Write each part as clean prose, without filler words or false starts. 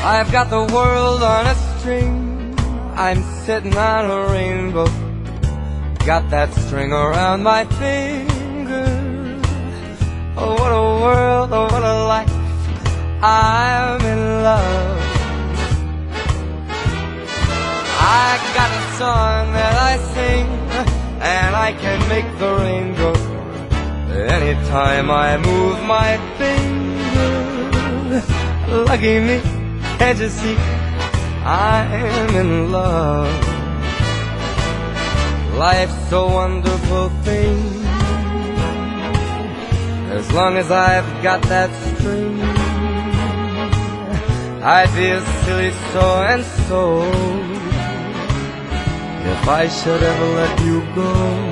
I've got the world on a string, I'm sitting on a rainbow. Got that string around my finger. Oh, what a world, oh, what a life, I'm in love. I got a song that I sing, and I can make the rain go anytime I move my finger. Lucky me, can't you see, I'm in love. Life's a wonderful thing, as long as I've got that string. I'd be a silly so-and-so if I should ever let you go.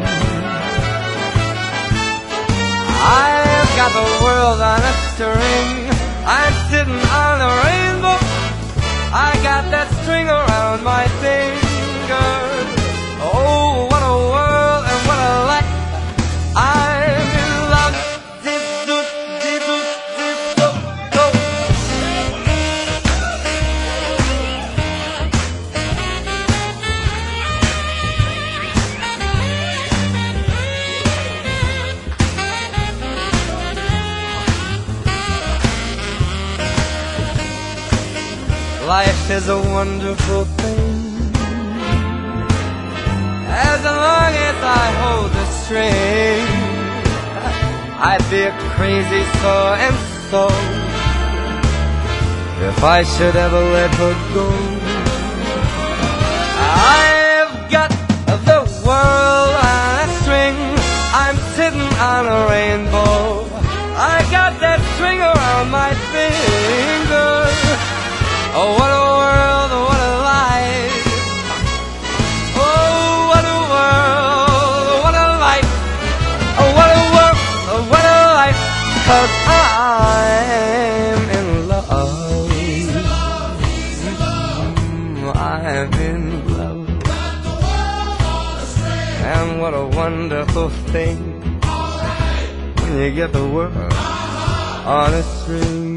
I've got the world on a string, I'm sitting on a rainbow. I got that string around my finger. Oh, what a world and what a life, I'm in love. Life is a wonderful thing, as long as I hold the string. I'd be a crazy so-and-so if I should ever let her go. I've got the world on a string, I'm sitting on a rainbow. I got that string around my finger. Oh, what a world, what a life. Oh, what a world, what a life. Oh, what a world, what a life. 'Cause I'm in love. I'm in love. And what a wonderful thing when you get the world on a string.